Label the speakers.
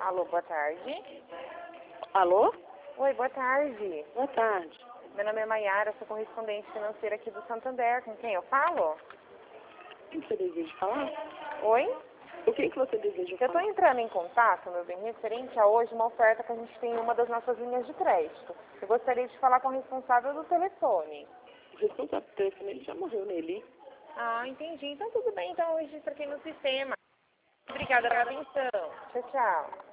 Speaker 1: Alô, boa tarde.
Speaker 2: Alô?
Speaker 1: Oi, boa tarde.
Speaker 2: Boa tarde.
Speaker 1: Meu nome é Maiara, sou correspondente financeira aqui do Santander. Com quem eu falo?
Speaker 2: O que você deseja falar?
Speaker 1: Oi?
Speaker 2: O que você deseja
Speaker 1: Eu estou
Speaker 2: falar?
Speaker 1: entrando em contato, meu bem, referente a hoje uma oferta que a gente tem em uma das nossas linhas de crédito. Eu gostaria de falar com o responsável do telefone.
Speaker 2: O responsável do telefone, ele já morreu nele.
Speaker 1: Ah, entendi. Então tudo bem, então eu registro aqui no sistema. Obrigada pela atenção. Tchau, tchau.